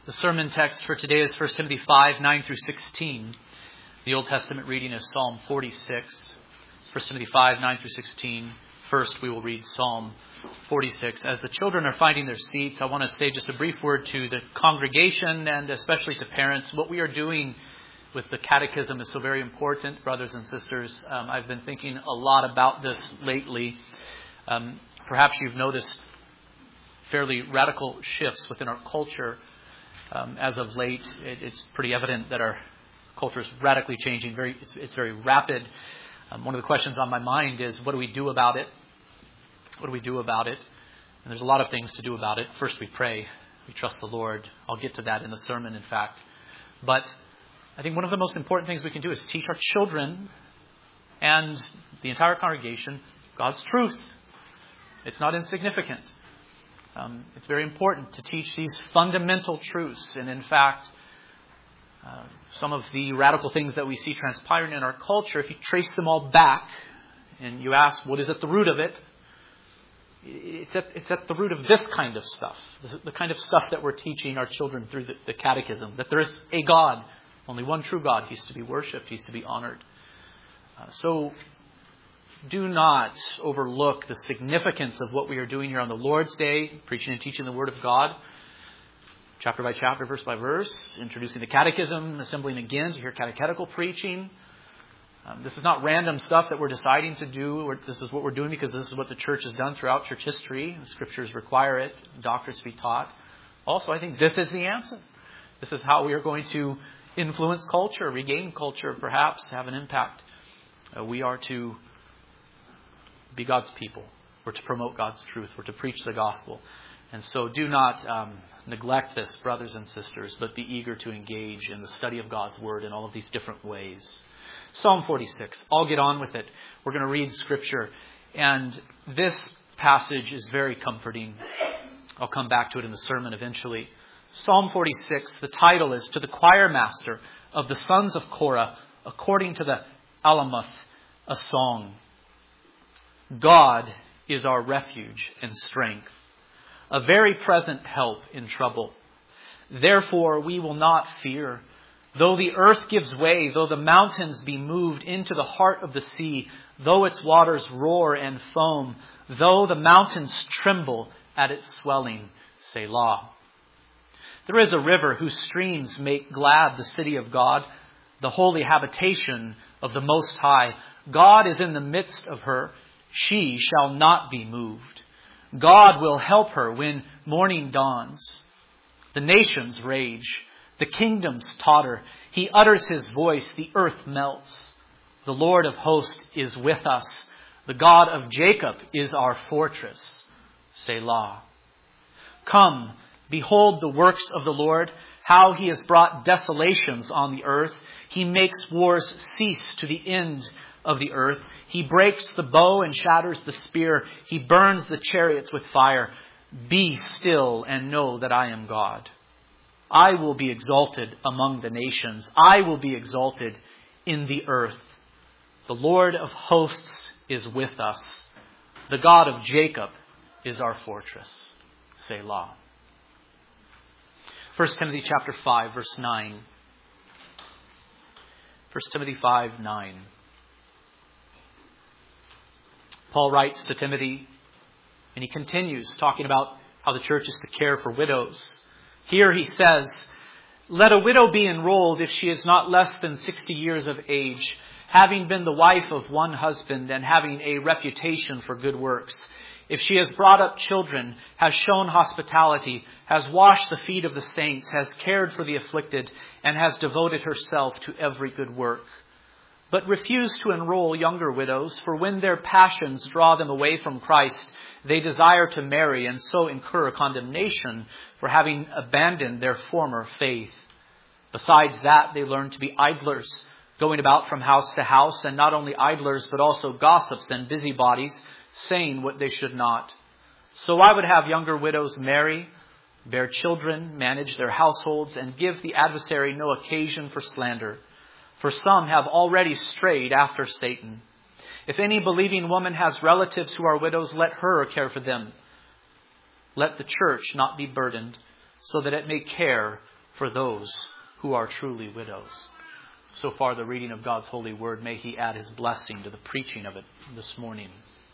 The sermon text for today is 1 Timothy 5, 9 through 16. The Old Testament reading is Psalm 46. 1 Timothy 5, 9 through 16. First, we will read Psalm 46. As the children are finding their seats, I want to say just a brief word to the congregation and especially to parents. What we are doing with the catechism is so very important, brothers and sisters. I've been thinking a lot about this lately. Perhaps you've noticed fairly radical shifts within our culture. As of late, it's pretty evident that our culture is radically changing. It's very rapid. One of the questions on my mind is, what do we do about it? What do we do about it? And there's a lot of things to do about it. First, we pray. We trust the Lord. I'll get to that in the sermon, in fact. But I think one of the most important things we can do is teach our children and the entire congregation God's truth. It's not insignificant. It's very important to teach these fundamental truths. And in fact, some of the radical things that we see transpiring in our culture, if you trace them all back and you ask, what is at the root of it? It's at the root of this kind of stuff. The kind of stuff that we're teaching our children through the catechism. That there is a God, only one true God. He's to be worshipped. He's to be honored. So do not overlook the significance of what we are doing here on the Lord's Day, preaching and teaching the Word of God, chapter by chapter, verse by verse, introducing the catechism, assembling again to hear catechetical preaching. This is not random stuff that we're deciding to do, or this is what we're doing because this is what the church has done throughout church history. The Scriptures require it, doctrines to be taught. Also, I think this is the answer. This is how we are going to influence culture, regain culture, perhaps have an impact. We are to be God's people. We're to promote God's truth. We're to preach the gospel. And so do not neglect this, brothers and sisters, but be eager to engage in the study of God's Word in all of these different ways. Psalm 46. I'll get on with it. We're going to read Scripture. And this passage is very comforting. I'll come back to it in the sermon eventually. Psalm 46, the title is, To the Choir Master of the Sons of Korah, according to the Alamoth, a Song. God is our refuge and strength, a very present help in trouble. Therefore we will not fear, though the earth gives way, though the mountains be moved into the heart of the sea, though its waters roar and foam, though the mountains tremble at its swelling. Selah. There is a river whose streams make glad the city of God, the holy habitation of the Most High. God is in the midst of her. She shall not be moved. God will help her when morning dawns. The nations rage. The kingdoms totter. He utters his voice. The earth melts. The Lord of hosts is with us. The God of Jacob is our fortress. Selah. Come, behold the works of the Lord, how he has brought desolations on the earth. He makes wars cease to the end of the earth. He breaks the bow and shatters the spear. He burns the chariots with fire. Be still and know that I am God. I will be exalted among the nations. I will be exalted in the earth. The Lord of hosts is with us. The God of Jacob is our fortress. Selah. 1 Timothy chapter 5, verse 9. 1 Timothy 5, 9. Paul writes to Timothy, and he continues talking about how the church is to care for widows. Here he says, Let a widow be enrolled if she is not less than 60 years of age, having been the wife of one husband and having a reputation for good works. If she has brought up children, has shown hospitality, has washed the feet of the saints, has cared for the afflicted, and has devoted herself to every good work. But refuse to enroll younger widows, for when their passions draw them away from Christ, they desire to marry and so incur condemnation for having abandoned their former faith. Besides that, they learn to be idlers, going about from house to house, and not only idlers, but also gossips and busybodies, saying what they should not. So I would have younger widows marry, bear children, manage their households, and give the adversary no occasion for slander. For some have already strayed after Satan. If any believing woman has relatives who are widows, let her care for them. Let the church not be burdened, so that it may care for those who are truly widows. So far, the reading of God's holy word, may He add His blessing to the preaching of it this morning.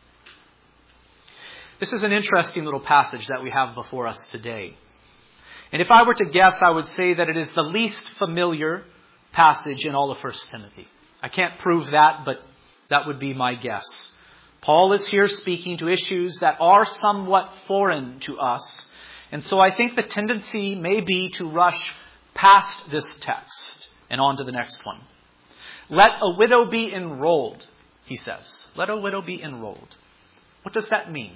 This is an interesting little passage that we have before us today. And if I were to guess, I would say that it is the least familiar passage in all of 1 Timothy. I can't prove that, but that would be my guess. Paul is here speaking to issues that are somewhat foreign to us. And so I think the tendency may be to rush past this text and on to the next one. Let a widow be enrolled, he says. Let a widow be enrolled. What does that mean?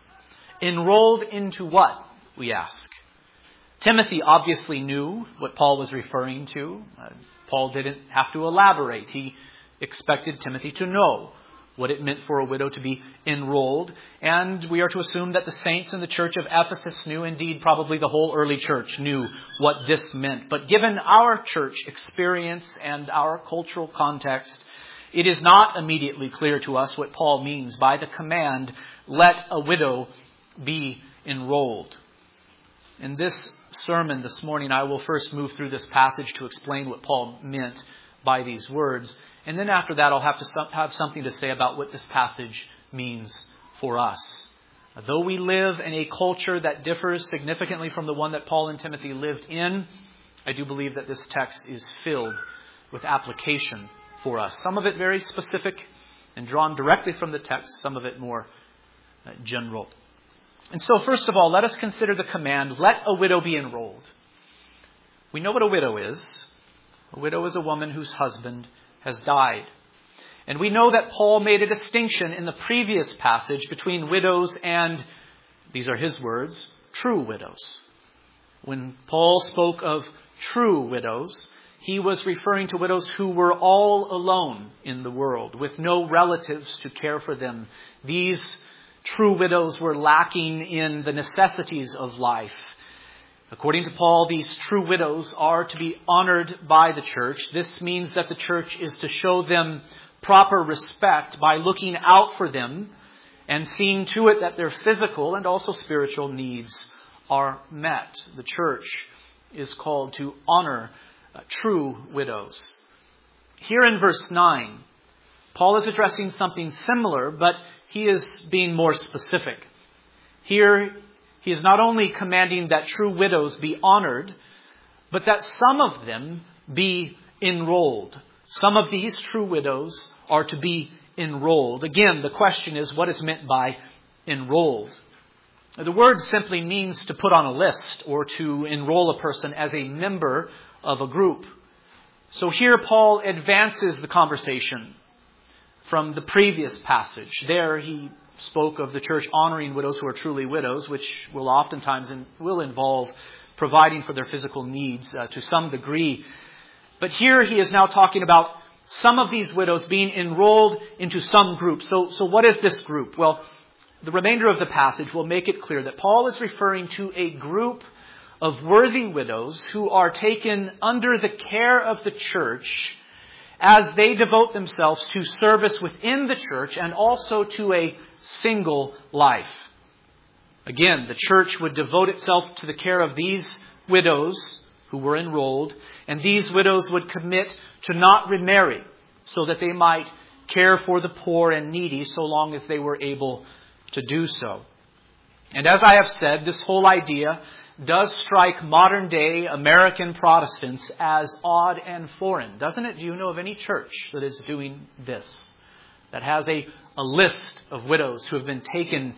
Enrolled into what, we ask? Timothy obviously knew what Paul was referring to. Paul didn't have to elaborate. He expected Timothy to know what it meant for a widow to be enrolled. And we are to assume that the saints in the church of Ephesus knew, indeed probably the whole early church knew what this meant. But given our church experience and our cultural context, it is not immediately clear to us what Paul means by the command, let a widow be enrolled. In this sermon this morning, I will first move through this passage to explain what Paul meant by these words. And then after that, I'll have to have something to say about what this passage means for us. Though we live in a culture that differs significantly from the one that Paul and Timothy lived in, I do believe that this text is filled with application for us. Some of it very specific and drawn directly from the text, some of it more general. And so first of all, let us consider the command, let a widow be enrolled. We know what a widow is. A widow is a woman whose husband has died. And we know that Paul made a distinction in the previous passage between widows and, these are his words, true widows. When Paul spoke of true widows, he was referring to widows who were all alone in the world, with no relatives to care for them. These true widows were lacking in the necessities of life. According to Paul, these true widows are to be honored by the church. This means that the church is to show them proper respect by looking out for them and seeing to it that their physical and also spiritual needs are met. The church is called to honor true widows. Here in verse 9, Paul is addressing something similar, but he is being more specific. Here, he is not only commanding that true widows be honored, but that some of them be enrolled. Some of these true widows are to be enrolled. Again, the question is, what is meant by enrolled? The word simply means to put on a list or to enroll a person as a member of a group. So here Paul advances the conversation from the previous passage. There he spoke of the church honoring widows who are truly widows, which will oftentimes will involve providing for their physical needs to some degree. But here he is now talking about some of these widows being enrolled into some group. So what is this group? Well, the remainder of the passage will make it clear that Paul is referring to a group of worthy widows who are taken under the care of the church as they devote themselves to service within the church and also to a single life. Again, the church would devote itself to the care of these widows who were enrolled, and these widows would commit to not remarry so that they might care for the poor and needy so long as they were able to do so. And as I have said, this whole idea does strike modern day American Protestants as odd and foreign, doesn't it? Do you know of any church that is doing this? That has a list of widows who have been taken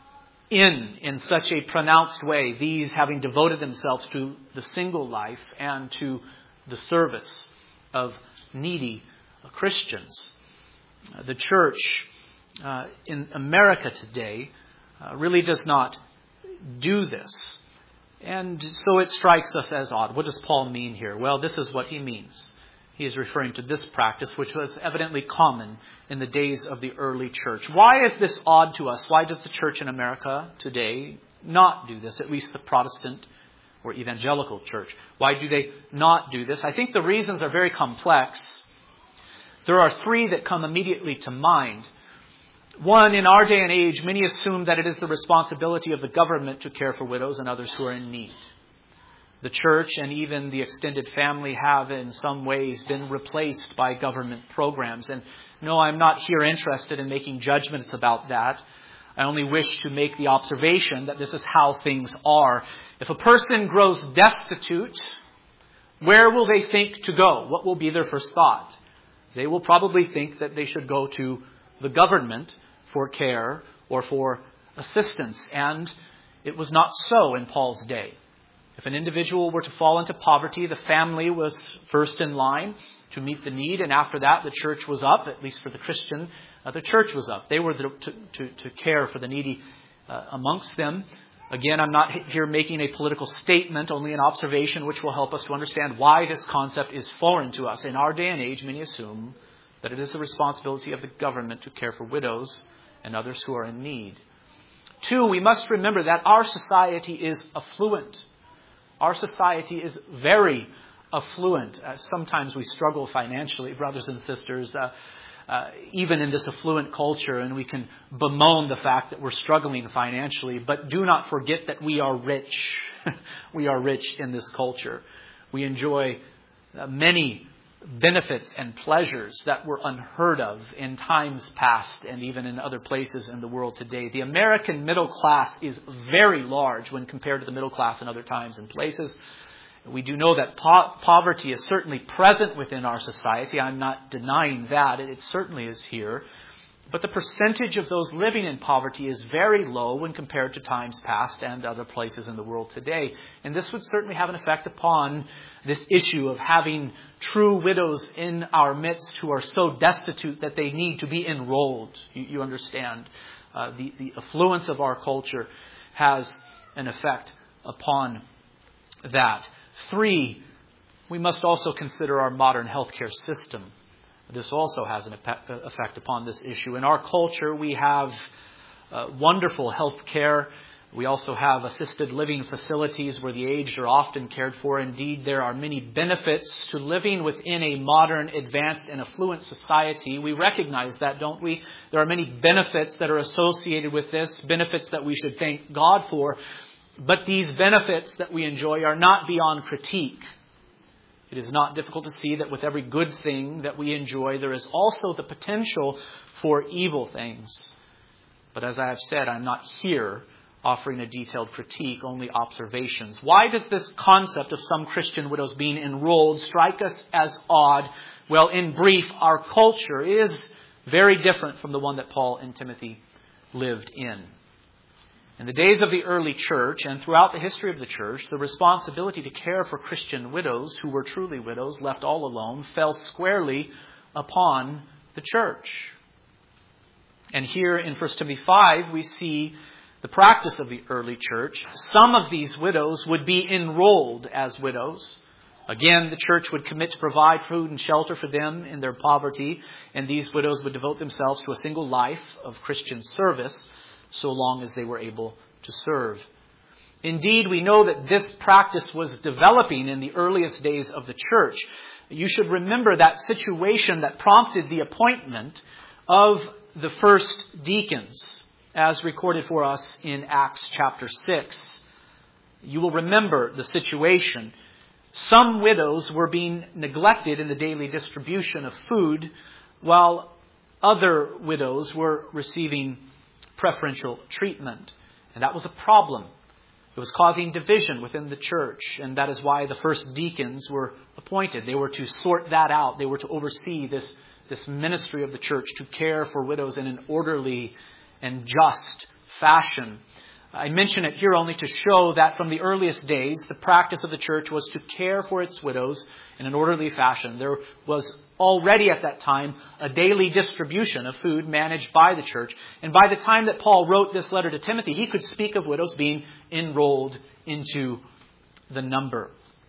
in such a pronounced way, these having devoted themselves to the single life and to the service of needy Christians. The church in America today really does not do this. And so it strikes us as odd. What does Paul mean here? Well, this is what he means. He is referring to this practice, which was evidently common in the days of the early church. Why is this odd to us? Why does the church in America today not do this, at least the Protestant or evangelical church? Why do they not do this? I think the reasons are very complex. There are three that come immediately to mind. One, in our day and age, many assume that it is the responsibility of the government to care for widows and others who are in need. The church and even the extended family have in some ways been replaced by government programs. And no, I'm not here interested in making judgments about that. I only wish to make the observation that this is how things are. If a person grows destitute, where will they think to go? What will be their first thought? They will probably think that they should go to the government for care or for assistance. And it was not so in Paul's day. If an individual were to fall into poverty, the family was first in line to meet the need. And after that, the church was up, at least for the Christian. The church was up. They were to care for the needy amongst them. Again, I'm not here making a political statement, only an observation which will help us to understand why this concept is foreign to us. In our day and age, many assume that it is the responsibility of the government to care for widows and others who are in need. 2, we must remember that our society is affluent. Our society is very affluent. Sometimes we struggle financially, brothers and sisters, even in this affluent culture, and we can bemoan the fact that we're struggling financially. But do not forget that we are rich. We are rich in this culture. We enjoy many benefits and pleasures that were unheard of in times past and even in other places in the world today. The American middle class is very large when compared to the middle class in other times and places. We do know that poverty is certainly present within our society. I'm not denying that. It certainly is here. But the percentage of those living in poverty is very low when compared to times past and other places in the world today. And this would certainly have an effect upon this issue of having true widows in our midst who are so destitute that they need to be enrolled. You understand? The affluence of our culture has an effect upon that. 3, we must also consider our modern healthcare system. This also has an effect upon this issue. In our culture, we have wonderful health care. We also have assisted living facilities where the aged are often cared for. Indeed, there are many benefits to living within a modern, advanced, and affluent society. We recognize that, don't we? There are many benefits that are associated with this, benefits that we should thank God for. But these benefits that we enjoy are not beyond critique. It is not difficult to see that with every good thing that we enjoy, there is also the potential for evil things. But as I have said, I'm not here offering a detailed critique, only observations. Why does this concept of some Christian widows being enrolled strike us as odd? Well, in brief, our culture is very different from the one that Paul and Timothy lived in. In the days of the early church and throughout the history of the church, the responsibility to care for Christian widows who were truly widows, left all alone, fell squarely upon the church. And here in 1 Timothy 5, we see the practice of the early church. Some of these widows would be enrolled as widows. Again, the church would commit to provide food and shelter for them in their poverty, and these widows would devote themselves to a single life of Christian service, so long as they were able to serve. Indeed, we know that this practice was developing in the earliest days of the church. You should remember that situation that prompted the appointment of the first deacons, as recorded for us in Acts chapter 6. You will remember the situation. Some widows were being neglected in the daily distribution of food, while other widows were receiving preferential treatment. And that was a problem. It was causing division within the church. And that is why the first deacons were appointed. They were to sort that out. They were to oversee this ministry of the church, to care for widows in an orderly and just fashion. I mention it here only to show that from the earliest days, the practice of the church was to care for its widows in an orderly fashion. There was already at that time a daily distribution of food managed by the church. And by the time that Paul wrote this letter to Timothy, he could speak of widows being enrolled into the number.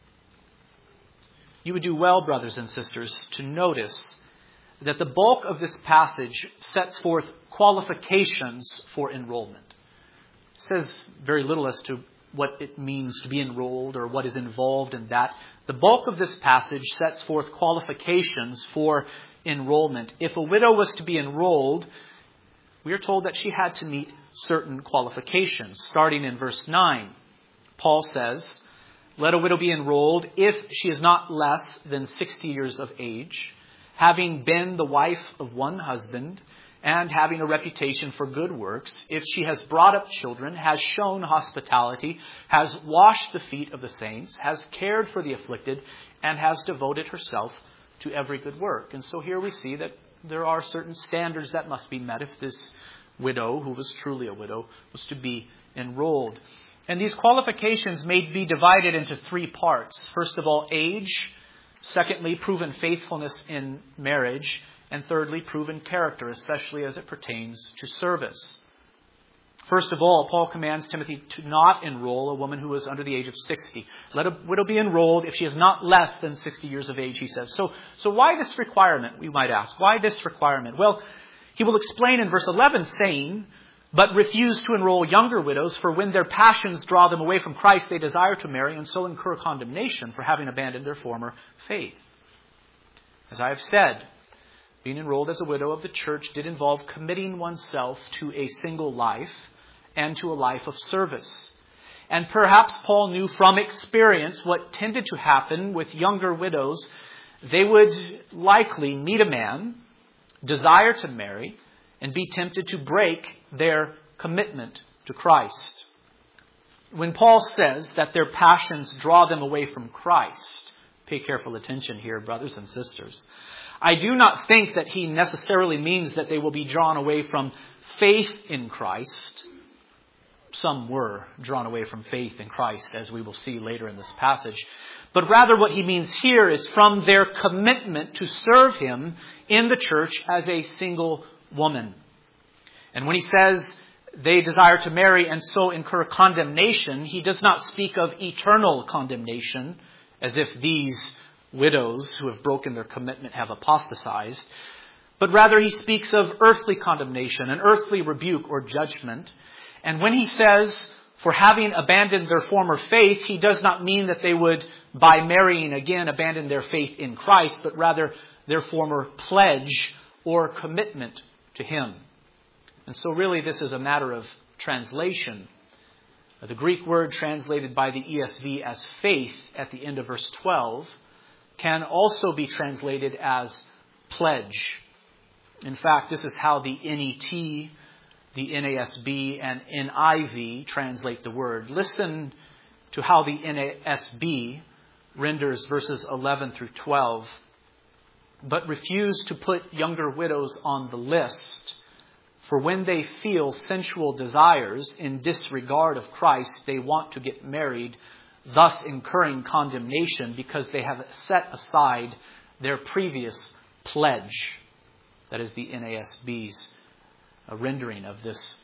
You would do well, brothers and sisters, to notice that the bulk of this passage sets forth qualifications for enrollment. It says very little as to what it means to be enrolled or what is involved in that. The bulk of this passage sets forth qualifications for enrollment. If a widow was to be enrolled, we are told that she had to meet certain qualifications. Starting in verse 9, Paul says, let a widow be enrolled if she is not less than 60 years of age, having been the wife of one husband, and having a reputation for good works, if she has brought up children, has shown hospitality, has washed the feet of the saints, has cared for the afflicted, and has devoted herself to every good work. And so here we see that there are certain standards that must be met if this widow, who was truly a widow, was to be enrolled. And these qualifications may be divided into three parts. First of all, age. Secondly, proven faithfulness in marriage. And thirdly, proven character, especially as it pertains to service. First of all, Paul commands Timothy to not enroll a woman who is under the age of 60. Let a widow be enrolled if she is not less than 60 years of age, he says. So why this requirement, we might ask? Why this requirement? Well, he will explain in verse 11, saying, "But refuse to enroll younger widows, for when their passions draw them away from Christ, they desire to marry and so incur condemnation for having abandoned their former faith." As I have said, being enrolled as a widow of the church did involve committing oneself to a single life and to a life of service. And perhaps Paul knew from experience what tended to happen with younger widows. They would likely meet a man, desire to marry, and be tempted to break their commitment to Christ. When Paul says that their passions draw them away from Christ, pay careful attention here, brothers and sisters. I do not think that he necessarily means that they will be drawn away from faith in Christ. Some were drawn away from faith in Christ, as we will see later in this passage. But rather what he means here is from their commitment to serve him in the church as a single woman. And when he says they desire to marry and so incur condemnation, he does not speak of eternal condemnation, as if these widows who have broken their commitment have apostatized. But rather he speaks of earthly condemnation, an earthly rebuke or judgment. And when he says, for having abandoned their former faith, he does not mean that they would, by marrying again, abandon their faith in Christ, but rather their former pledge or commitment to him. And so really this is a matter of translation. The Greek word translated by the ESV as faith at the end of verse 12 can also be translated as pledge. In fact, this is how the NET, the NASB, and NIV translate the word. Listen to how the NASB renders verses 11 through 12. "But refuse to put younger widows on the list, for when they feel sensual desires in disregard of Christ, they want to get married, thus incurring condemnation because they have set aside their previous pledge." That is the NASB's rendering of this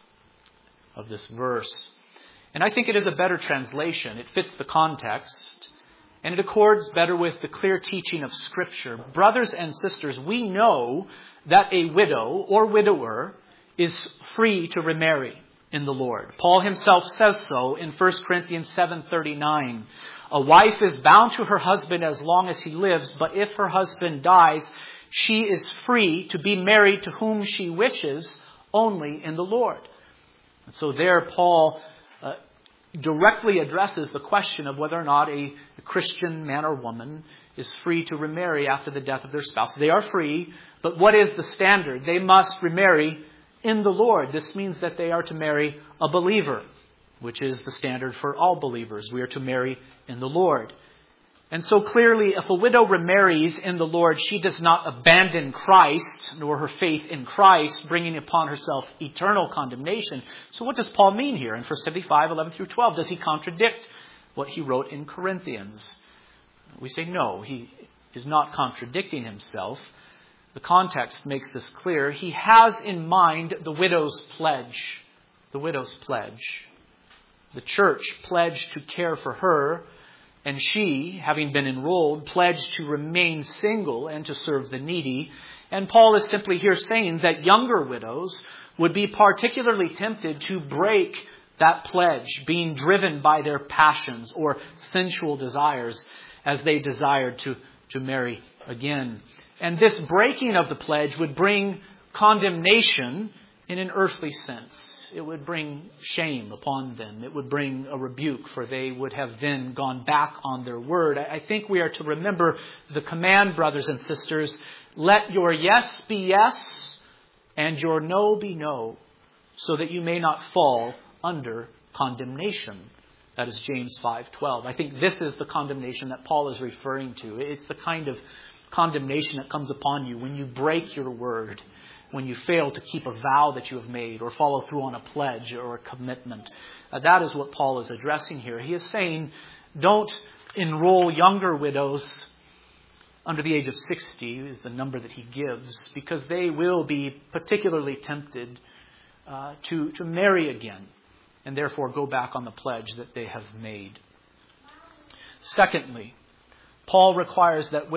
verse. And I think it is a better translation. It fits the context, and it accords better with the clear teaching of Scripture. Brothers and sisters, we know that a widow or widower is free to remarry in the Lord. Paul himself says so in 1 Corinthians 7:39. "A wife is bound to her husband as long as he lives, but if her husband dies, she is free to be married to whom she wishes, only in the Lord." And so there Paul directly addresses the question of whether or not a Christian man or woman is free to remarry after the death of their spouse. They are free, but what is the standard? They must remarry in the Lord. This means that they are to marry a believer, which is the standard for all believers. We are to marry in the Lord. And so clearly, if a widow remarries in the Lord, she does not abandon Christ, nor her faith in Christ, bringing upon herself eternal condemnation. So what does Paul mean here in 1 Timothy 5:11 through 12? Does he contradict what he wrote in Corinthians? We say no, he is not contradicting himself. The context makes this clear. He has in mind the widow's pledge. The widow's pledge. The church pledged to care for her, and she, having been enrolled, pledged to remain single and to serve the needy. And Paul is simply here saying that younger widows would be particularly tempted to break that pledge, being driven by their passions or sensual desires as they desired to marry again. And this breaking of the pledge would bring condemnation in an earthly sense, it would bring shame upon them. It would bring a rebuke, for they would have then gone back on their word. I think we are to remember the command, brothers and sisters, let your yes be yes and your no be no, so that you may not fall under condemnation. That is James 5:12. I think this is the condemnation that Paul is referring to. It's the kind of condemnation that comes upon you when you break your word, when you fail to keep a vow that you have made or follow through on a pledge or a commitment. That is what Paul is addressing here. He is saying, don't enroll younger widows under the age of 60, is the number that he gives, because they will be particularly tempted to marry again and therefore go back on the pledge that they have made. Secondly, Paul requires that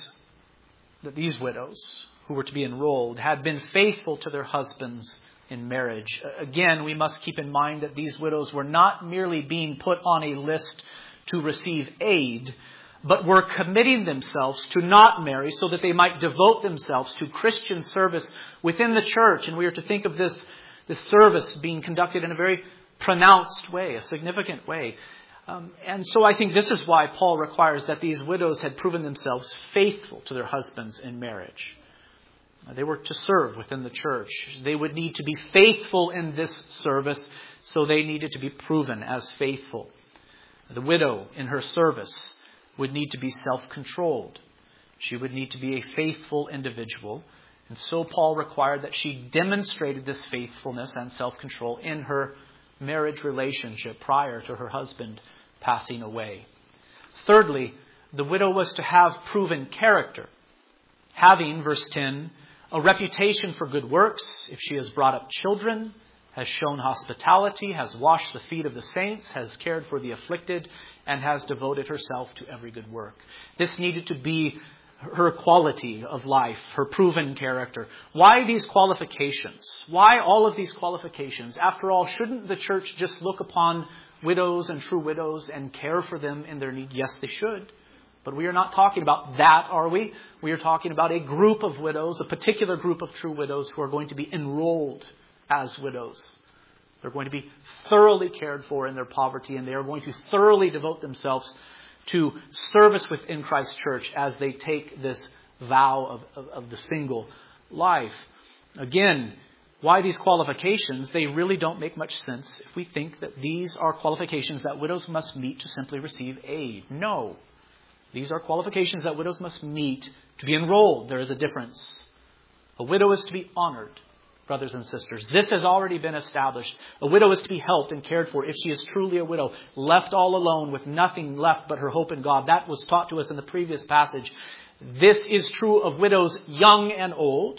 these widows who were to be enrolled had been faithful to their husbands in marriage. Again, we must keep in mind that these widows were not merely being put on a list to receive aid, but were committing themselves to not marry so that they might devote themselves to Christian service within the church. And we are to think of this service being conducted in a very pronounced way, a significant way. And so I think this is why Paul requires that these widows had proven themselves faithful to their husbands in marriage. They were to serve within the church. They would need to be faithful in this service, so they needed to be proven as faithful. The widow in her service would need to be self-controlled. She would need to be a faithful individual. And so Paul required that she demonstrated this faithfulness and self-control in her marriage relationship prior to her husband passing away. Thirdly, the widow was to have proven character, having, verse 10, a reputation for good works, if she has brought up children, has shown hospitality, has washed the feet of the saints, has cared for the afflicted, and has devoted herself to every good work. This needed to be her quality of life, her proven character. Why these qualifications? Why all of these qualifications? After all, shouldn't the church just look upon widows and true widows and care for them in their need? Yes, they should. But we are not talking about that, are we? We are talking about a group of widows, a particular group of true widows who are going to be enrolled as widows. They're going to be thoroughly cared for in their poverty, and they are going to thoroughly devote themselves to service within Christ's church as they take this vow of the single life. Again, why these qualifications? They really don't make much sense if we think that these are qualifications that widows must meet to simply receive aid. No. These are qualifications that widows must meet to be enrolled. There is a difference. A widow is to be honored, brothers and sisters. This has already been established. A widow is to be helped and cared for if she is truly a widow, left all alone with nothing left but her hope in God. That was taught to us in the previous passage. This is true of widows young and old.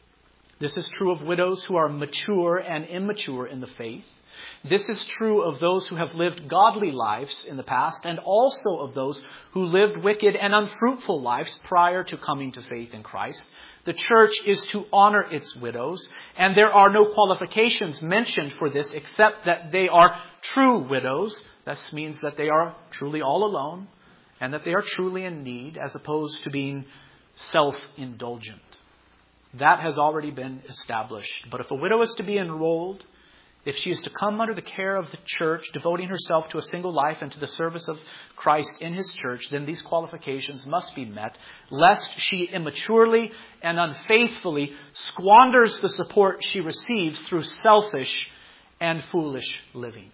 This is true of widows who are mature and immature in the faith. This is true of those who have lived godly lives in the past, and also of those who lived wicked and unfruitful lives prior to coming to faith in Christ. The church is to honor its widows, and there are no qualifications mentioned for this except that they are true widows. This means that they are truly all alone, and that they are truly in need, as opposed to being self-indulgent. That has already been established. But if a widow is to be enrolled, if she is to come under the care of the church, devoting herself to a single life and to the service of Christ in His church, then these qualifications must be met, lest she immaturely and unfaithfully squanders the support she receives through selfish and foolish living.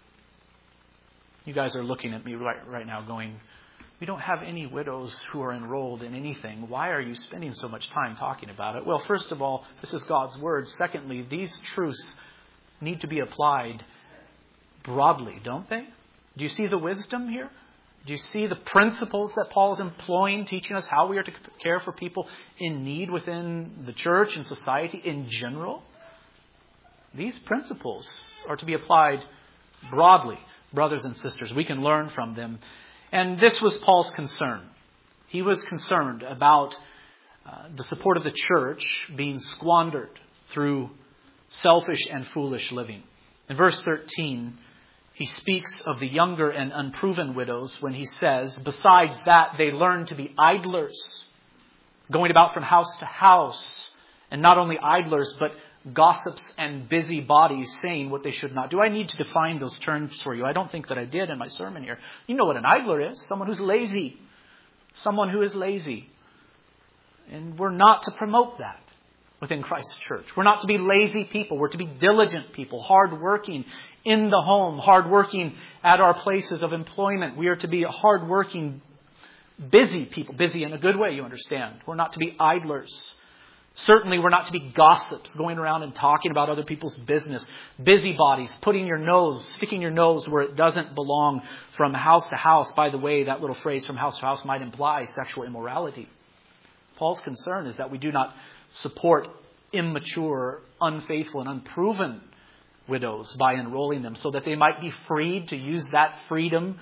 You guys are looking at me right now going, we don't have any widows who are enrolled in anything. Why are you spending so much time talking about it? Well, first of all, this is God's Word. Secondly, these truths need to be applied broadly, don't they? Do you see the wisdom here? Do you see the principles that Paul is employing, teaching us how we are to care for people in need within the church and society in general? These principles are to be applied broadly, brothers and sisters. We can learn from them. And this was Paul's concern. He was concerned about the support of the church being squandered through selfish and foolish living. In verse 13, he speaks of the younger and unproven widows when he says, besides that, they learn to be idlers, going about from house to house, and not only idlers, but gossips and busybodies saying what they should not do. I need to define those terms for you. I don't think that I did in my sermon here. You know what an idler is. Someone who's lazy. Someone who is lazy. And we're not to promote that within Christ's church. We're not to be lazy people. We're to be diligent people, hardworking in the home, hardworking at our places of employment. We are to be hardworking, busy people. Busy in a good way, you understand. We're not to be idlers. Certainly we're not to be gossips, going around and talking about other people's business. Busybodies, sticking your nose where it doesn't belong from house to house. By the way, that little phrase from house to house might imply sexual immorality. Paul's concern is that we do not support immature, unfaithful, and unproven widows by enrolling them so that they might be freed to use that freedom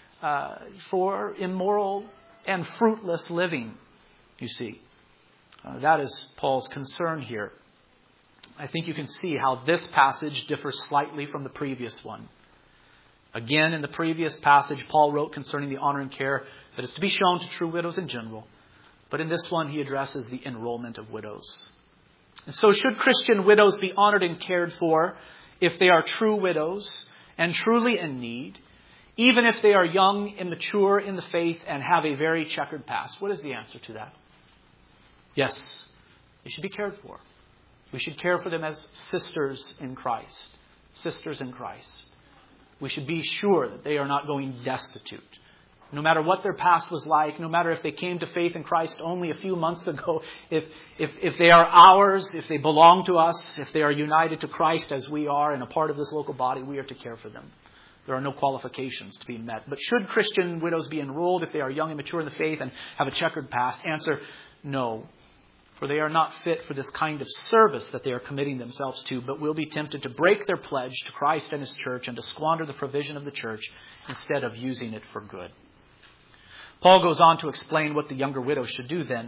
for immoral and fruitless living, you see. That is Paul's concern here. I think you can see how this passage differs slightly from the previous one. Again, in the previous passage, Paul wrote concerning the honor and care that is to be shown to true widows in general. But in this one, he addresses the enrollment of widows. And so should Christian widows be honored and cared for if they are true widows and truly in need, even if they are young, immature in the faith, and have a very checkered past? What is the answer to that? Yes, they should be cared for. We should care for them as sisters in Christ. Sisters in Christ. We should be sure that they are not going destitute. No matter what their past was like, no matter if they came to faith in Christ only a few months ago, if they are ours, if they belong to us, if they are united to Christ as we are and a part of this local body, we are to care for them. There are no qualifications to be met. But should Christian widows be enrolled if they are young and mature in the faith and have a checkered past? Answer, no. For they are not fit for this kind of service that they are committing themselves to, but will be tempted to break their pledge to Christ and His church and to squander the provision of the church instead of using it for good. Paul goes on to explain what the younger widows should do then.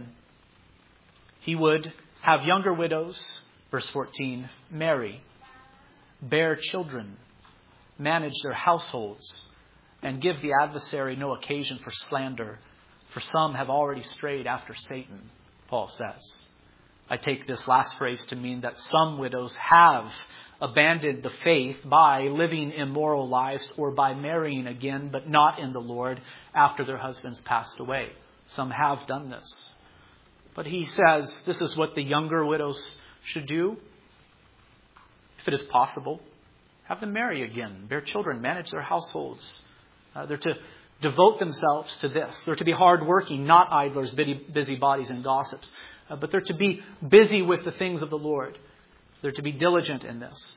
He would have younger widows, verse 14, marry, bear children, manage their households, and give the adversary no occasion for slander, for some have already strayed after Satan, Paul says. I take this last phrase to mean that some widows have abandoned the faith by living immoral lives or by marrying again, but not in the Lord after their husbands passed away. Some have done this. But he says this is what the younger widows should do. If it is possible, have them marry again, bear children, manage their households. They're to devote themselves to this. They're to be hardworking, not idlers, busybodies, and gossips. But they're to be busy with the things of the Lord. They're to be diligent in this.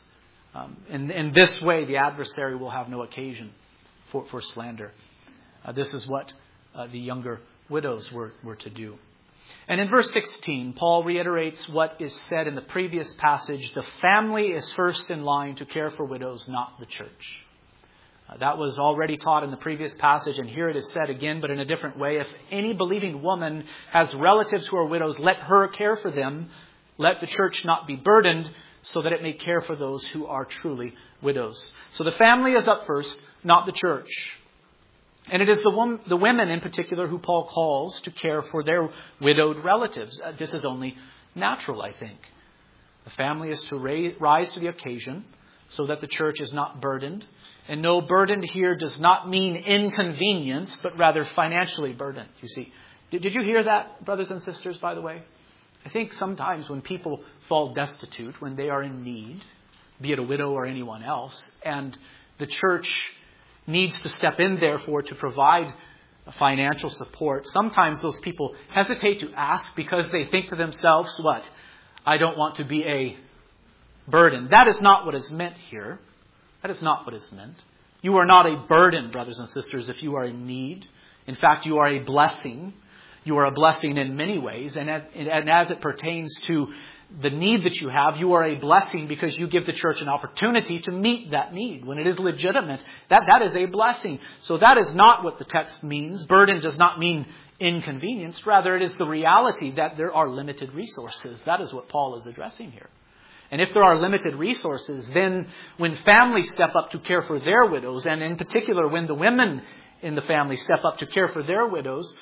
In this way, the adversary will have no occasion for slander. This is what the younger widows were to do. And in verse 16, Paul reiterates what is said in the previous passage. The family is first in line to care for widows, not the church. That was already taught in the previous passage, and here it is said again, but in a different way. If any believing woman has relatives who are widows, let her care for them. Let the church not be burdened, so that it may care for those who are truly widows. So the family is up first, not the church. And it is the women in particular who Paul calls to care for their widowed relatives. This is only natural, I think. The family is to rise to the occasion so that the church is not burdened. And no, burdened here does not mean inconvenience, but rather financially burdened, you see. Did you hear that, brothers and sisters, by the way? I think sometimes when people fall destitute, when they are in need, be it a widow or anyone else, and the church needs to step in, therefore, to provide financial support, sometimes those people hesitate to ask because they think to themselves, what? I don't want to be a burden. That is not what is meant here. That is not what is meant. You are not a burden, brothers and sisters, if you are in need. In fact, you are a blessing. You are a blessing in many ways. And as it pertains to the need that you have, you are a blessing because you give the church an opportunity to meet that need. When it is legitimate, that is a blessing. So that is not what the text means. Burden does not mean inconvenience. Rather, it is the reality that there are limited resources. That is what Paul is addressing here. And if there are limited resources, then when families step up to care for their widows, and in particular when the women in the family step up to care for their widows,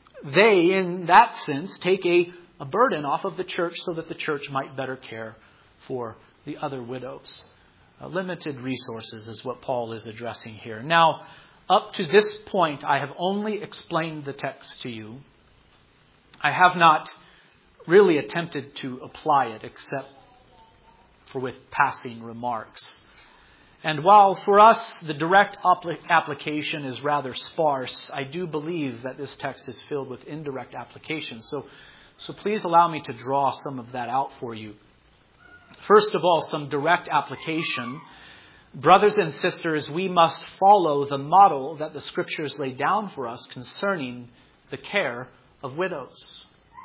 they, in that sense, take a burden off of the church so that the church might better care for the other widows. Limited resources is what Paul is addressing here. Now, up to this point, I have only explained the text to you. I have not really attempted to apply it except for with passing remarks. And while for us the direct application is rather sparse, I do believe that this text is filled with indirect application. So please allow me to draw some of that out for you. First of all, some direct application. Brothers and sisters, we must follow the model that the Scriptures lay down for us concerning the care of widows.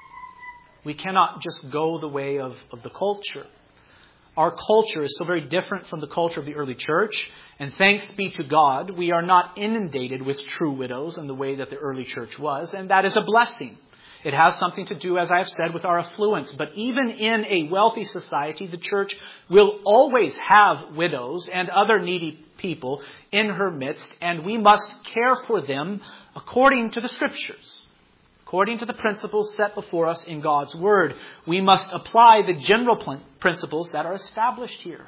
We cannot just go the way of the culture. Our culture is so very different from the culture of the early church, and thanks be to God, we are not inundated with true widows in the way that the early church was, and that is a blessing. It has something to do, as I have said, with our affluence. But even in a wealthy society, the church will always have widows and other needy people in her midst, and we must care for them according to the Scriptures, according to the principles set before us in God's Word. We must apply the general principles that are established here.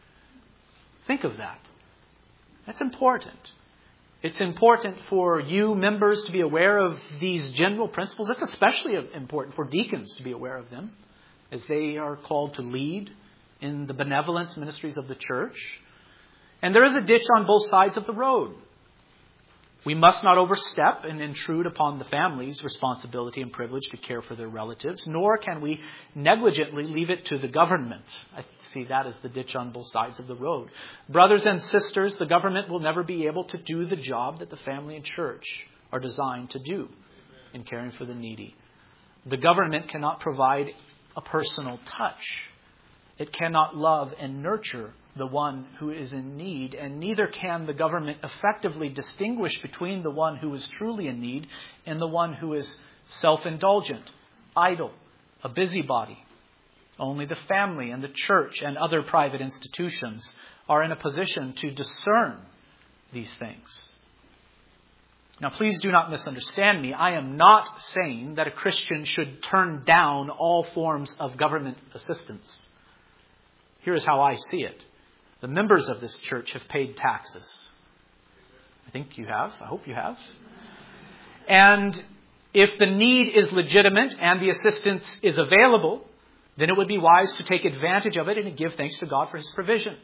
Think of that. That's important. It's important for you members to be aware of these general principles. It's especially important for deacons to be aware of them, as they are called to lead in the benevolence ministries of the church. And there is a ditch on both sides of the road. We must not overstep and intrude upon the family's responsibility and privilege to care for their relatives, nor can we negligently leave it to the government. I see that as the ditch on both sides of the road. Brothers and sisters, the government will never be able to do the job that the family and church are designed to do in caring for the needy. The government cannot provide a personal touch. It cannot love and nurture the one who is in need, and neither can the government effectively distinguish between the one who is truly in need and the one who is self-indulgent, idle, a busybody. Only the family and the church and other private institutions are in a position to discern these things. Now, please do not misunderstand me. I am not saying that a Christian should turn down all forms of government assistance. Here is how I see it. The members of this church have paid taxes. I think you have. I hope you have. And if the need is legitimate and the assistance is available, then it would be wise to take advantage of it and to give thanks to God for His provision.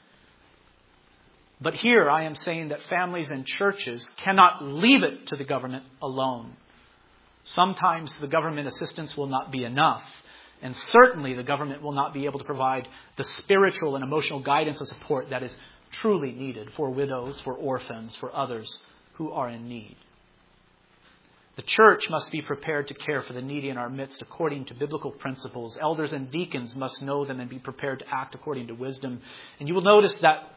But here I am saying that families and churches cannot leave it to the government alone. Sometimes the government assistance will not be enough. And certainly the government will not be able to provide the spiritual and emotional guidance and support that is truly needed for widows, for orphans, for others who are in need. The church must be prepared to care for the needy in our midst according to biblical principles. Elders and deacons must know them and be prepared to act according to wisdom. And you will notice that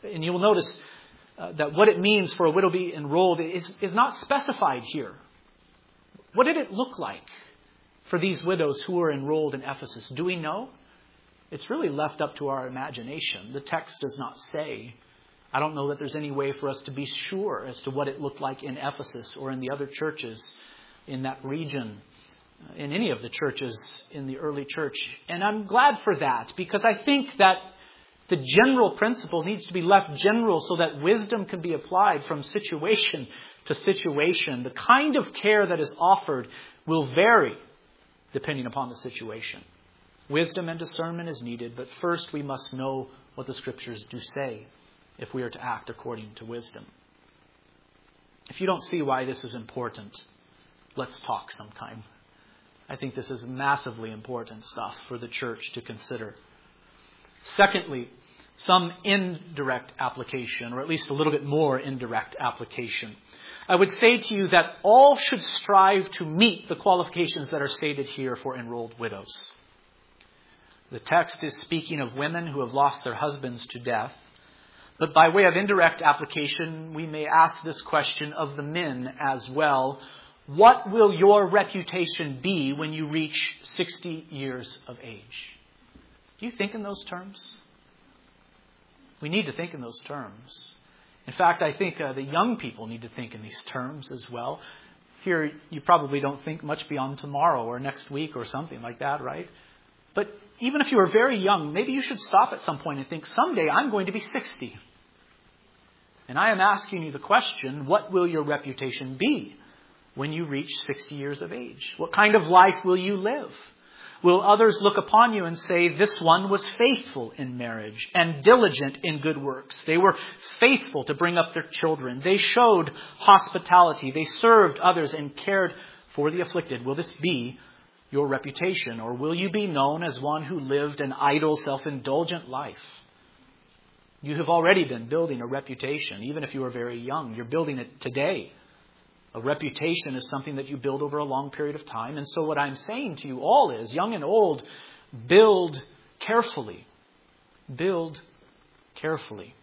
what it means for a widow to be enrolled is not specified here. What did it look like for these widows who were enrolled in Ephesus? Do we know? It's really left up to our imagination. The text does not say. I don't know that there's any way for us to be sure as to what it looked like in Ephesus or in the other churches in that region, in any of the churches in the early church. And I'm glad for that, because I think that the general principle needs to be left general so that wisdom can be applied from situation to situation. The kind of care that is offered will vary depending upon the situation. Wisdom and discernment is needed, but first we must know what the Scriptures do say if we are to act according to wisdom. If you don't see why this is important, let's talk sometime. I think this is massively important stuff for the church to consider. Secondly, some indirect application, or at least a little bit more indirect application. I would say to you that all should strive to meet the qualifications that are stated here for enrolled widows. The text is speaking of women who have lost their husbands to death. But by way of indirect application, we may ask this question of the men as well. What will your reputation be when you reach 60 years of age? Do you think in those terms? We need to think in those terms. In fact, I think the young people need to think in these terms as well. Here, you probably don't think much beyond tomorrow or next week or something like that, right? But even if you are very young, maybe you should stop at some point and think, someday I'm going to be 60. And I am asking you the question, what will your reputation be when you reach 60 years of age? What kind of life will you live? Will others look upon you and say, this one was faithful in marriage and diligent in good works? They were faithful to bring up their children. They showed hospitality. They served others and cared for the afflicted. Will this be your reputation? Or will you be known as one who lived an idle, self-indulgent life? You have already been building a reputation, even if you are very young. You're building it today. A reputation is something that you build over a long period of time. And so what I'm saying to you all is, young and old, build carefully. Build carefully.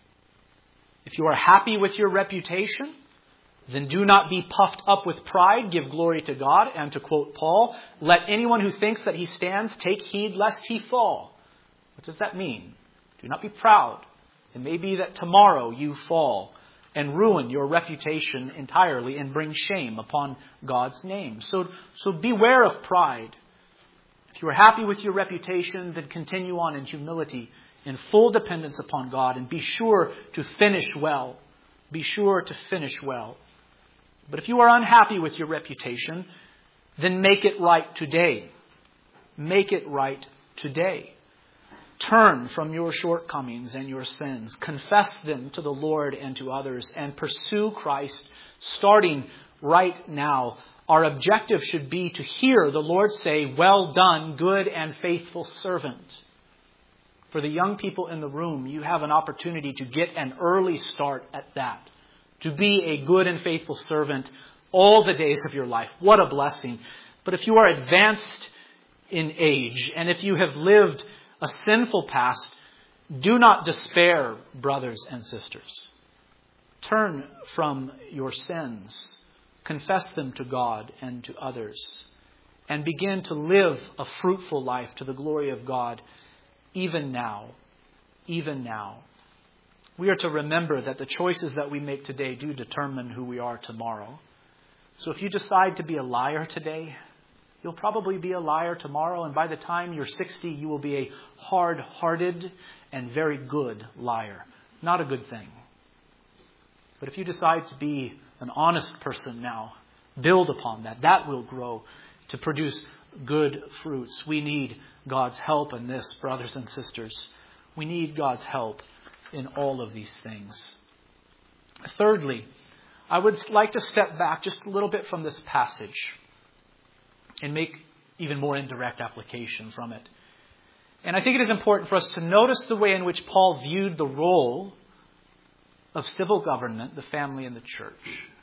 If you are happy with your reputation, then do not be puffed up with pride. Give glory to God. And to quote Paul, let anyone who thinks that he stands take heed lest he fall. What does that mean? Do not be proud. It may be that tomorrow you fall and ruin your reputation entirely and bring shame upon God's name. So beware of pride. If you are happy with your reputation, then continue on in humility, in full dependence upon God, and be sure to finish well. Be sure to finish well. But if you are unhappy with your reputation, then make it right today. Make it right today. Turn from your shortcomings and your sins. Confess them to the Lord and to others, and pursue Christ starting right now. Our objective should be to hear the Lord say, well done, good and faithful servant. For the young people in the room, you have an opportunity to get an early start at that. To be a good and faithful servant all the days of your life. What a blessing. But if you are advanced in age, and if you have lived a sinful past, do not despair, brothers and sisters. Turn from your sins. Confess them to God and to others. And begin to live a fruitful life to the glory of God, even now. Even now. We are to remember that the choices that we make today do determine who we are tomorrow. So if you decide to be a liar today, you'll probably be a liar tomorrow, and by the time you're 60, you will be a hard-hearted and very good liar. Not a good thing. But if you decide to be an honest person now, build upon that. That will grow to produce good fruits. We need God's help in this, brothers and sisters. We need God's help in all of these things. Thirdly, I would like to step back just a little bit from this passage and make even more indirect application from it. And I think it is important for us to notice the way in which Paul viewed the role of civil government, the family, and the church.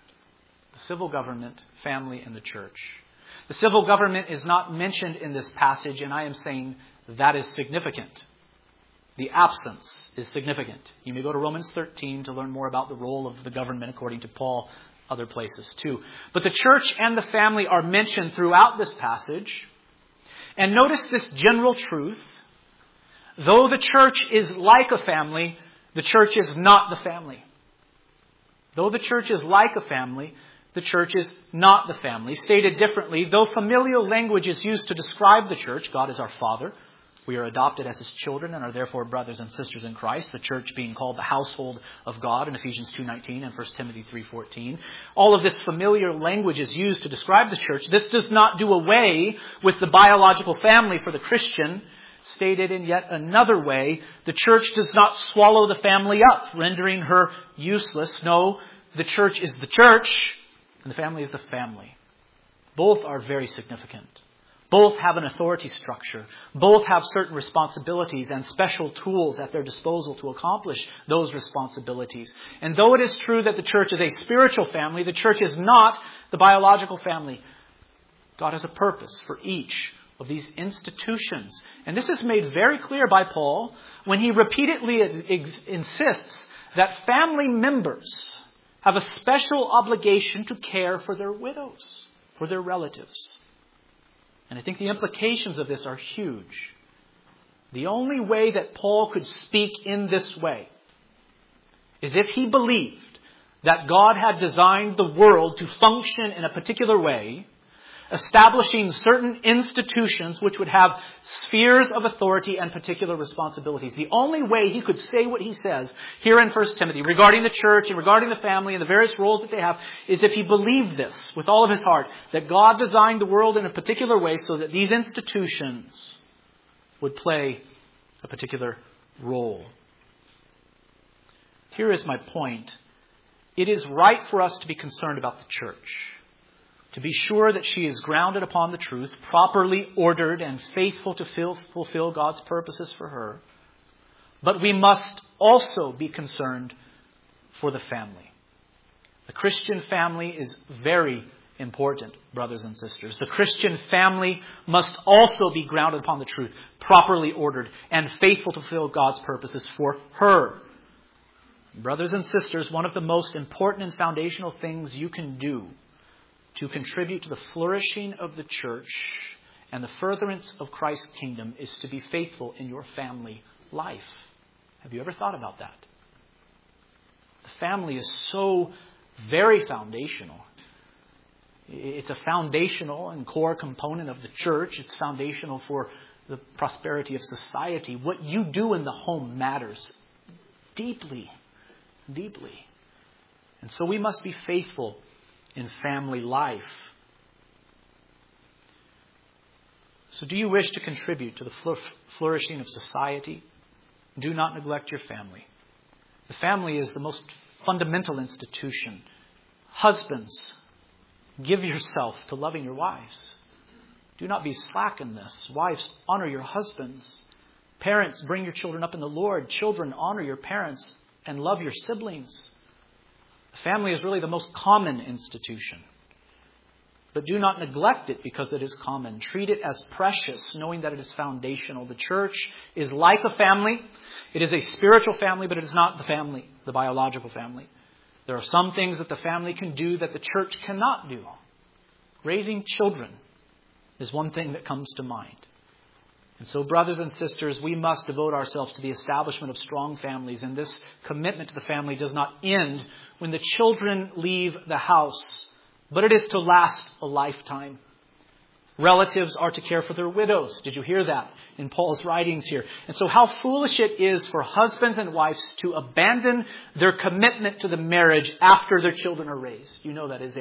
The civil government, family, and the church. The civil government is not mentioned in this passage, and I am saying that is significant. The absence is significant. You may go to Romans 13 to learn more about the role of the government according to Paul. Other places too. But the church and the family are mentioned throughout this passage. And notice this general truth. Though the church is like a family, the church is not the family. Though the church is like a family, the church is not the family. Stated differently, though familial language is used to describe the church, God is our Father. We are adopted as His children and are therefore brothers and sisters in Christ, the church being called the household of God in Ephesians 2:19 and 1 Timothy 3:14. All of this familiar language is used to describe the church. This does not do away with the biological family for the Christian. Stated in yet another way, the church does not swallow the family up, rendering her useless. No, the church is the church and the family is the family. Both are very significant. Both have an authority structure. Both have certain responsibilities and special tools at their disposal to accomplish those responsibilities. And though it is true that the church is a spiritual family, the church is not the biological family. God has a purpose for each of these institutions. And this is made very clear by Paul when he repeatedly insists that family members have a special obligation to care for their widows, for their relatives. And I think the implications of this are huge. The only way that Paul could speak in this way is if he believed that God had designed the world to function in a particular way, establishing certain institutions which would have spheres of authority and particular responsibilities. The only way he could say what he says here in 1 Timothy regarding the church and regarding the family and the various roles that they have is if he believed this with all of his heart, that God designed the world in a particular way so that these institutions would play a particular role. Here is my point. It is right for us to be concerned about the church, to be sure that she is grounded upon the truth, properly ordered and faithful to fulfill God's purposes for her. But we must also be concerned for the family. The Christian family is very important, brothers and sisters. The Christian family must also be grounded upon the truth, properly ordered, and faithful to fulfill God's purposes for her. Brothers and sisters, one of the most important and foundational things you can do to contribute to the flourishing of the church and the furtherance of Christ's kingdom is to be faithful in your family life. Have you ever thought about that? The family is so very foundational. It's a foundational and core component of the church. It's foundational for the prosperity of society. What you do in the home matters deeply, deeply. And so we must be faithful in family life. So do you wish to contribute to the flourishing of society? Do not neglect your family. The family is the most fundamental institution. Husbands, give yourself to loving your wives. Do not be slack in this. Wives, honor your husbands. Parents, bring your children up in the Lord. Children, honor your parents and love your siblings. The family is really the most common institution. But do not neglect it because it is common. Treat it as precious, knowing that it is foundational. The church is like a family. It is a spiritual family, but it is not the family, the biological family. There are some things that the family can do that the church cannot do. Raising children is one thing that comes to mind. And so, brothers and sisters, we must devote ourselves to the establishment of strong families. And this commitment to the family does not end when the children leave the house, but it is to last a lifetime. Relatives are to care for their widows. Did you hear that in Paul's writings here? And so how foolish it is for husbands and wives to abandon their commitment to the marriage after their children are raised. You know that is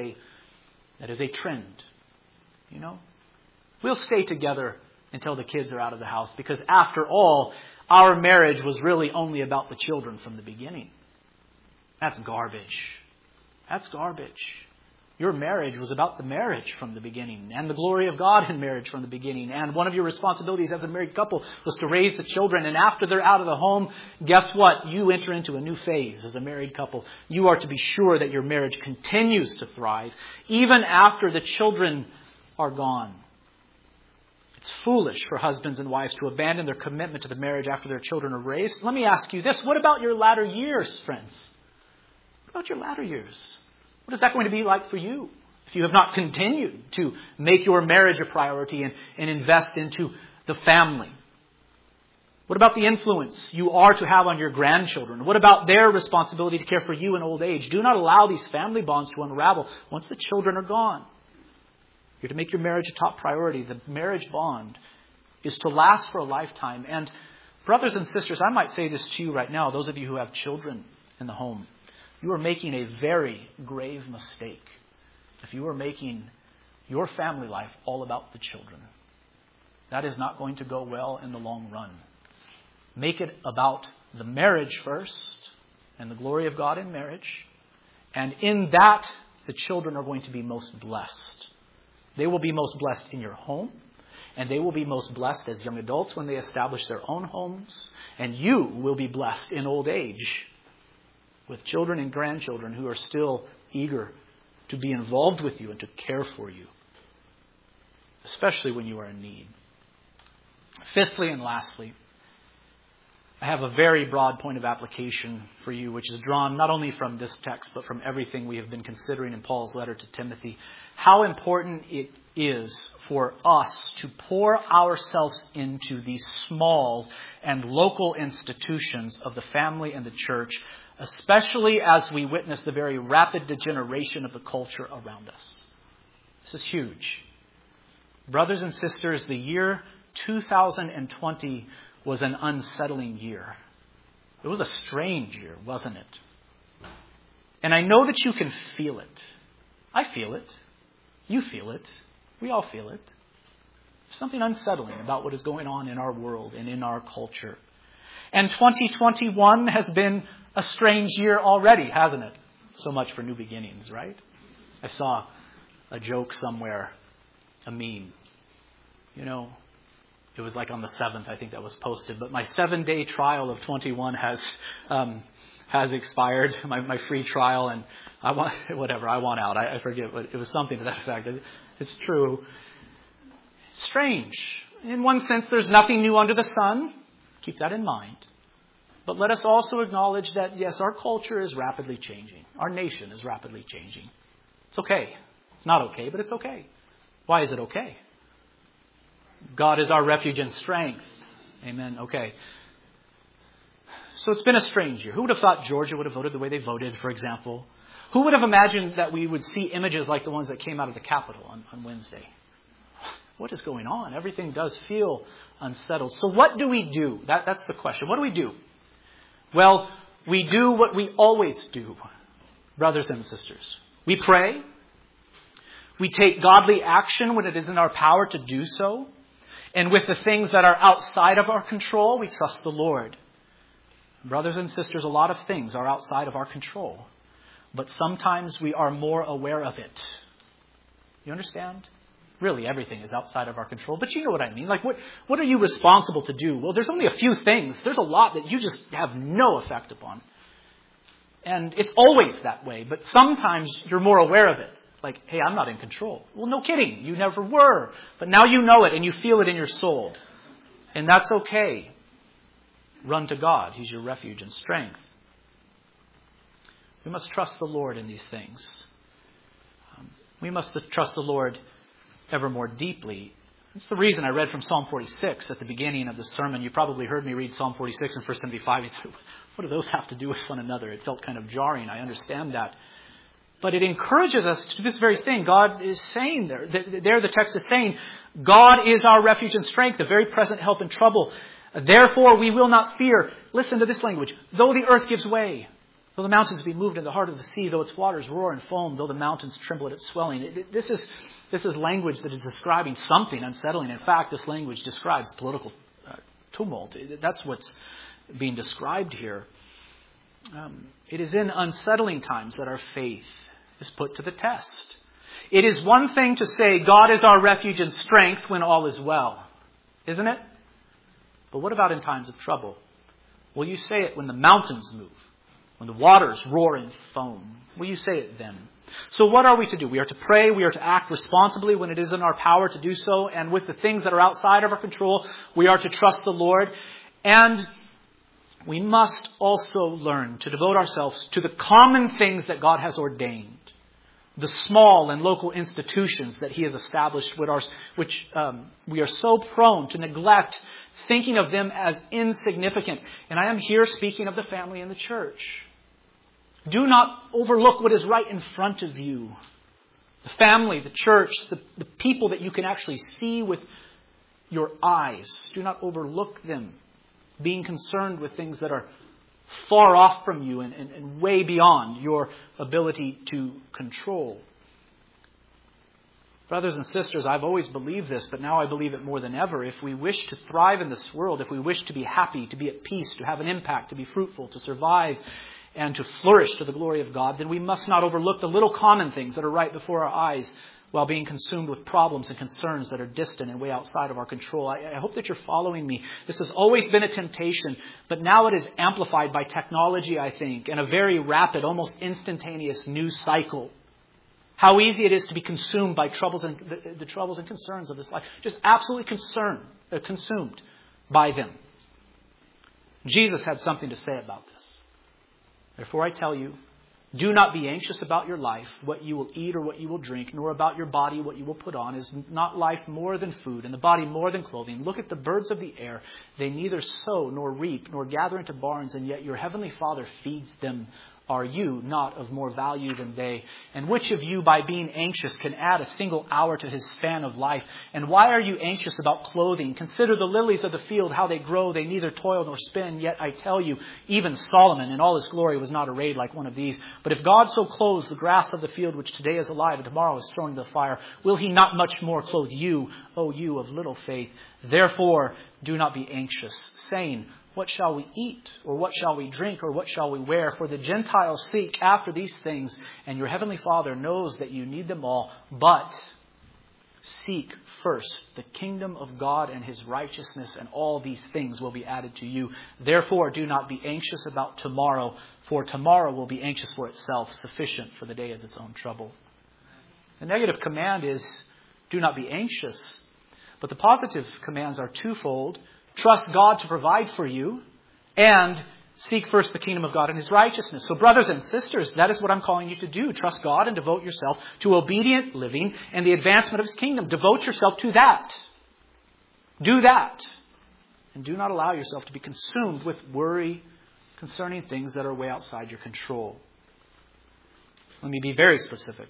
a trend. You know? We'll stay together until the kids are out of the house because after all, our marriage was really only about the children from the beginning. That's garbage. That's garbage. Your marriage was about the marriage from the beginning and the glory of God in marriage from the beginning. And one of your responsibilities as a married couple was to raise the children. And after they're out of the home, guess what? You enter into a new phase as a married couple. You are to be sure that your marriage continues to thrive even after the children are gone. It's foolish for husbands and wives to abandon their commitment to the marriage after their children are raised. Let me ask you this. What about your latter years, friends? What about your latter years? What is that going to be like for you if you have not continued to make your marriage a priority and invest into the family? What about the influence you are to have on your grandchildren? What about their responsibility to care for you in old age? Do not allow these family bonds to unravel once the children are gone. You're to make your marriage a top priority. The marriage bond is to last for a lifetime. And brothers and sisters, I might say this to you right now, those of you who have children in the home. You are making a very grave mistake if you are making your family life all about the children. That is not going to go well in the long run. Make it about the marriage first and the glory of God in marriage. And in that, the children are going to be most blessed. They will be most blessed in your home. And they will be most blessed as young adults when they establish their own homes. And you will be blessed in old age with children and grandchildren who are still eager to be involved with you and to care for you, especially when you are in need. Fifthly and lastly, I have a very broad point of application for you, which is drawn not only from this text, but from everything we have been considering in Paul's letter to Timothy. How important it is for us to pour ourselves into these small and local institutions of the family and the church, especially as we witness the very rapid degeneration of the culture around us. This is huge. Brothers and sisters, the year 2020 was an unsettling year. It was a strange year, wasn't it? And I know that you can feel it. I feel it. You feel it. We all feel it. There's something unsettling about what is going on in our world and in our culture. And 2021 has been a strange year already, hasn't it? So much for new beginnings, right? I saw a joke somewhere, a meme. You know, it was like on the 7th, I think that was posted. But my 7-day trial of 21 has expired, my free trial, and I want out. I forget, but it was something to that effect. It's true. Strange. In one sense, there's nothing new under the sun. Keep that in mind. But let us also acknowledge that, yes, our culture is rapidly changing. Our nation is rapidly changing. It's okay. It's not okay, but it's okay. Why is it okay? God is our refuge and strength. Amen. Okay. So it's been a strange year. Who would have thought Georgia would have voted the way they voted, for example? Who would have imagined that we would see images like the ones that came out of the Capitol on Wednesday? What is going on? Everything does feel unsettled. So what do we do? That's the question. What do we do? Well, we do what we always do, brothers and sisters. We pray. We take godly action when it is in our power to do so. And with the things that are outside of our control, we trust the Lord. Brothers and sisters, a lot of things are outside of our control. But sometimes we are more aware of it. You understand? Really, everything is outside of our control. But you know what I mean. Like, what are you responsible to do? Well, there's only a few things. There's a lot that you just have no effect upon. And it's always that way. But sometimes you're more aware of it. Like, hey, I'm not in control. Well, no kidding. You never were. But now you know it and you feel it in your soul. And that's okay. Run to God. He's your refuge and strength. We must trust the Lord in these things. We must trust the Lord ever more deeply. That's the reason I read from Psalm 46 at the beginning of the sermon. You probably heard me read Psalm 46 and 1 Timothy 5. What do those have to do with one another? It felt kind of jarring. I understand that. But it encourages us to do this very thing. God is saying there the text is saying, God is our refuge and strength, the very present help in trouble. Therefore we will not fear. Listen to this language. Though the earth gives way, though the mountains be moved in the heart of the sea, though its waters roar and foam, though the mountains tremble at its swelling. This is language that is describing something unsettling. In fact, this language describes political tumult. That's what's being described here. It is in unsettling times that our faith is put to the test. It is one thing to say God is our refuge and strength when all is well, isn't it? But what about in times of trouble? Will you say it when the mountains move? When the waters roar and foam? Will you say it then? So what are we to do? We are to pray. We are to act responsibly when it is in our power to do so. And with the things that are outside of our control, we are to trust the Lord. And we must also learn to devote ourselves to the common things that God has ordained. The small and local institutions that He has established, which we are so prone to neglect, thinking of them as insignificant. And I am here speaking of the family and the church. Do not overlook what is right in front of you. The family, the church, the people that you can actually see with your eyes. Do not overlook them. Being concerned with things that are far off from you and way beyond your ability to control. Brothers and sisters, I've always believed this, but now I believe it more than ever. If we wish to thrive in this world, if we wish to be happy, to be at peace, to have an impact, to be fruitful, to survive, and to flourish to the glory of God, then we must not overlook the little common things that are right before our eyes while being consumed with problems and concerns that are distant and way outside of our control. I hope that you're following me. This has always been a temptation, but now it is amplified by technology, I think, and a very rapid, almost instantaneous news cycle. How easy it is to be consumed by troubles and the troubles and concerns of this life. Just absolutely consumed by them. Jesus had something to say about this. Therefore I tell you, do not be anxious about your life, what you will eat or what you will drink, nor about your body, what you will put on. Is not life more than food, and the body more than clothing? Look at the birds of the air. They neither sow nor reap nor gather into barns, and yet your heavenly Father feeds them. are you not of more value than they? And which of you, by being anxious, can add a single hour to his span of life? And why are you anxious about clothing? Consider the lilies of the field, how they grow. They neither toil nor spin. Yet I tell you, even Solomon in all his glory was not arrayed like one of these. But if God so clothes the grass of the field, which today is alive and tomorrow is thrown into the fire, will he not much more clothe you, O you of little faith? Therefore, do not be anxious, saying, what shall we eat? Or what shall we drink? Or what shall we wear? For the Gentiles seek after these things, and your heavenly Father knows that you need them all. But seek first the kingdom of God and his righteousness, and all these things will be added to you. Therefore, do not be anxious about tomorrow, for tomorrow will be anxious for itself. Sufficient for the day is its own trouble. The negative command is, do not be anxious. But the positive commands are twofold. Trust God to provide for you, and seek first the kingdom of God and his righteousness. So brothers and sisters, that is what I'm calling you to do. Trust God and devote yourself to obedient living and the advancement of his kingdom. Devote yourself to that. Do that. And do not allow yourself to be consumed with worry concerning things that are way outside your control. Let me be very specific.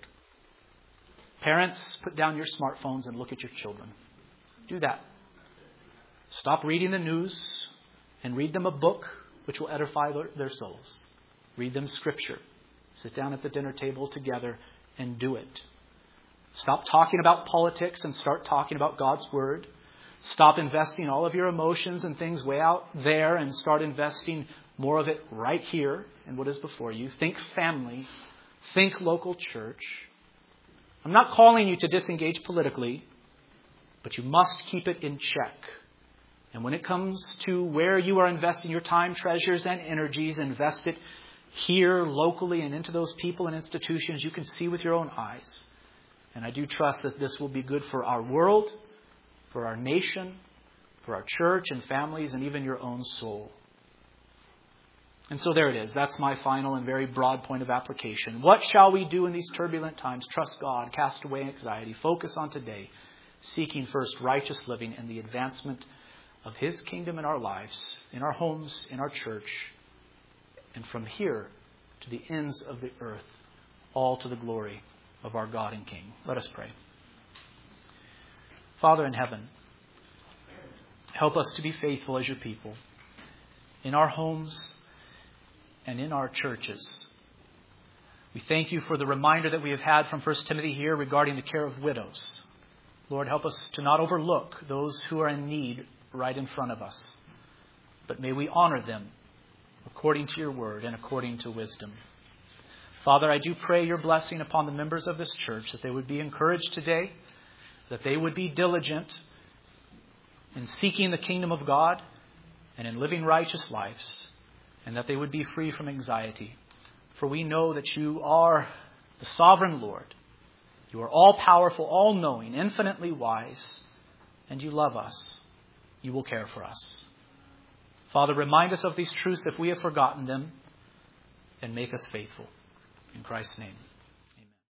Parents, put down your smartphones and look at your children. Do that. Stop reading the news and read them a book which will edify their souls. Read them scripture. Sit down at the dinner table together and do it. Stop talking about politics and start talking about God's word. Stop investing all of your emotions and things way out there and start investing more of it right here in what is before you. Think family. Think local church. I'm not calling you to disengage politically, but you must keep it in check. And when it comes to where you are investing your time, treasures, and energies, invest it here locally and into those people and institutions you can see with your own eyes. And I do trust that this will be good for our world, for our nation, for our church and families, and even your own soul. And so there it is. That's my final and very broad point of application. What shall we do in these turbulent times? Trust God, cast away anxiety, focus on today, seeking first righteous living and the advancement of his kingdom in our lives, in our homes, in our church, and from here to the ends of the earth, all to the glory of our God and King. Let us pray. Father in heaven, help us to be faithful as your people in our homes and in our churches. We thank you for the reminder that we have had from 1 Timothy here regarding the care of widows. Lord, help us to not overlook those who are in need right in front of us, but may we honor them according to your word and according to wisdom. Father, I do pray your blessing upon the members of this church, that they would be encouraged today, that they would be diligent in seeking the kingdom of God and in living righteous lives, and that they would be free from anxiety. For we know that you are the sovereign Lord. You are all-powerful, all-knowing, infinitely wise, and you love us. You will care for us. Father, remind us of these truths if we have forgotten them, and make us faithful. In Christ's name.